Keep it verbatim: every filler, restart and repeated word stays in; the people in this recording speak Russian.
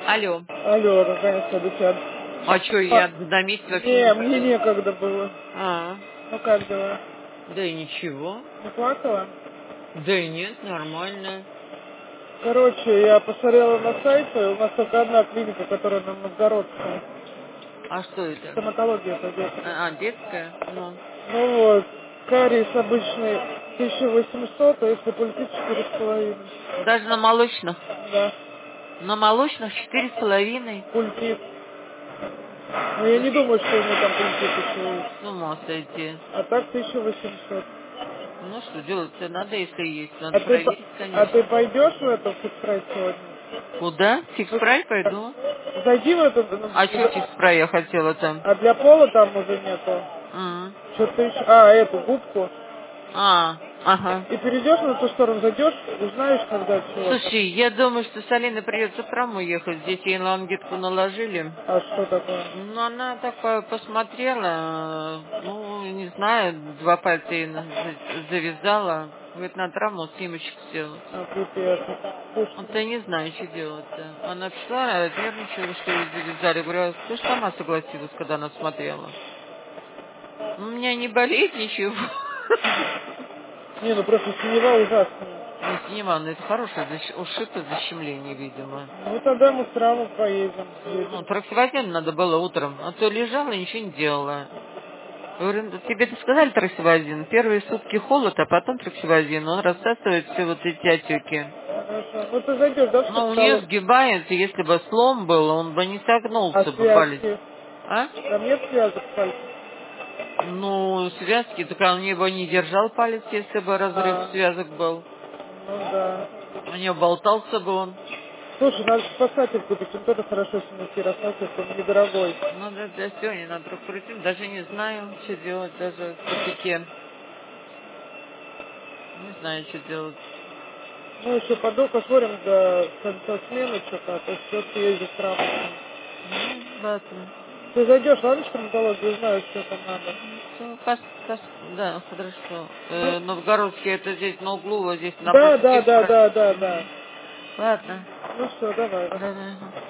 Алло. Алло, наконец-то дочат. А что, я на месте вообще Не, не... мне некогда было. А, Ну как дела? да и ничего. Не плакала? Да и нет, нормально. Короче, я посмотрела на сайте, у нас только одна клиника, которая на Новгородском. А что это? Стоматология по детской. А, а, детская? Ну. Ну вот, кариес обычный тысяча восемьсот, а если пультит четыре с половиной. Даже на молочных? Да, На молочных четыре с половиной. пультит. Но я не думаю, что у меня там пультит еще есть. С ума сойти. А так тысяча восемьсот. Ну что делать-то надо, если есть. Надо А ты, по- проверить, а ты конечно. пойдешь в это в фикс-прайс сегодня? Куда? Ну, Фикс-прайс пойду. зайди в это, ну, А что фикс-прайс я хотела там? а для пола там уже нету. М. Что-то еще, а, эту губку. А, ага. И перейдешь на ту сторону, зайдешь, узнаешь, когда чего там. Слушай, я думаю, что с Алиной придется к храму ехать. Здесь ей лангетку наложили. А что такое? Ну, она так по- посмотрела, ну, не знаю, два пальца ей на- за- завязала. Говорит, на травму снимочек сделать. А, пипец. Вот Слушай, я не знаю, что делать-то. Она пришла, нервничала, что ей завязали. Говорю, а ты же сама согласилась, когда она смотрела. У меня не болит ничего. не, ну просто синева ужасная. Не синема, но это хорошее защ- ушиб и защемление, видимо. Ну тогда мы в травму поедем. Ну, Едем. траксивозин надо было утром, а то лежала и ничего не делала. Говорю, «Ну, тебе-то сказали траксивозин? Первые сутки холод, а потом траксивозин. Он рассасывает все вот эти отеки. Хорошо. Ну ты зайдешь, да, в Но у нее стоматологию? сгибается, если бы слом был, он бы не А согнулся бы палец. связки? А? Там нет связок пальцев? Ну, связки, так он бы не держал палец, если бы разрыв А, связок был. ну да. У нее болтался бы он. Слушай, надо спасатель купить, он тоже хорошо снимает, он недорогой. Ну, да, для сегодня надо раскрутить. Даже не знаю, что делать, даже в тупике. Не знаю, что делать. Ну, еще подол посмотрим до конца смены что-то, а то все съездит с работы. Ну, ладно. Ты зайдешь, ладно, в стоматологию, знаешь, что там надо. Ну, всё, пос- пос- да, хорошо. Ну, Э, Новгородский, это здесь на углу, вот здесь да, напротив да, да, Фикспрайс. да, да, да. Мгм. Ладно. Ну все, давай. Да, да.